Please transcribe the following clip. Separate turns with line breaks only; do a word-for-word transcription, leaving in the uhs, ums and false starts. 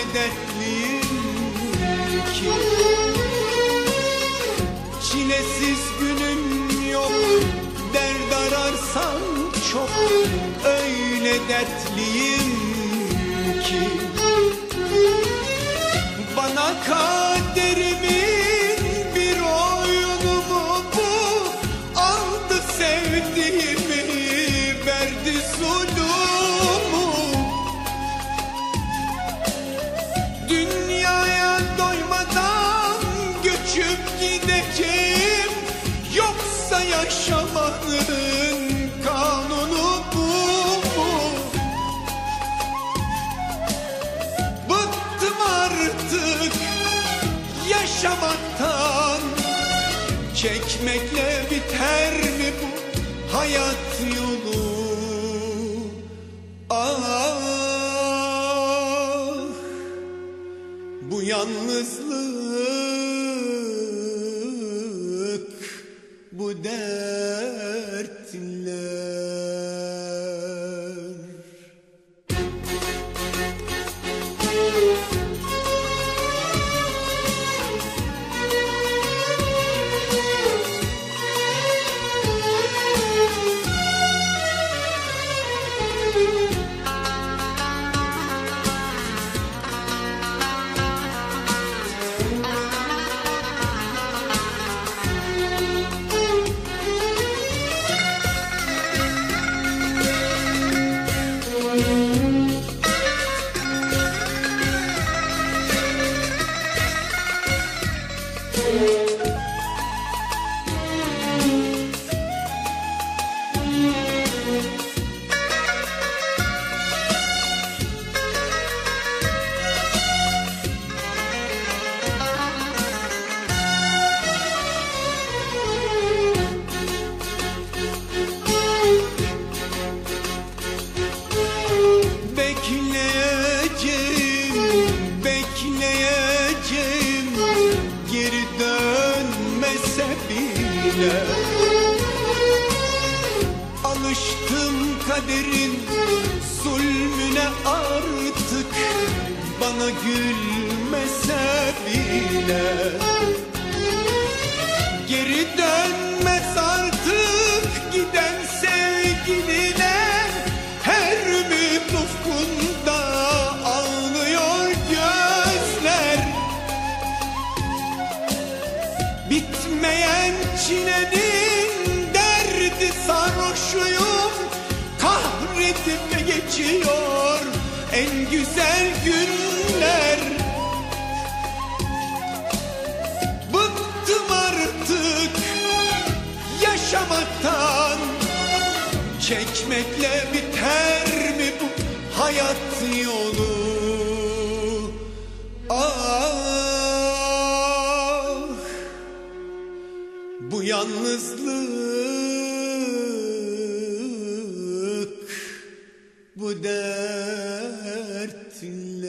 dertliyim ki. Çilesiz günüm yok, dert ararsan çok, öyle dertliyim ki. Bana kaderimin bir oyunu mu bu? Aldı sevdiğimi, verdi zulümü. Dünyaya doymadan göçüp gideceğim, yoksa yaşamanın kanunu bu mu? Bıktım artık yaşamaktan, çekmekle biter mi bu hayat yolu? Ah, bu yalnızlık, bu dertler. Bekleyeceğim, bekleyeceğim, geri dönmese bile. Alıştım kaderin zulmüne artık, bana gülmese bile. Geri dönmez artık giden sevgiline, her ümit ufkunda ağlıyor gözler. Bitmeyen çilenin derdi sarhoşuyum, kahredip geçiyor en güzel günler. Bıktım artık yaşamaktan, çekmekle biter mi bu hayat yolu? Ah, bu yalnızlık, bu dertler.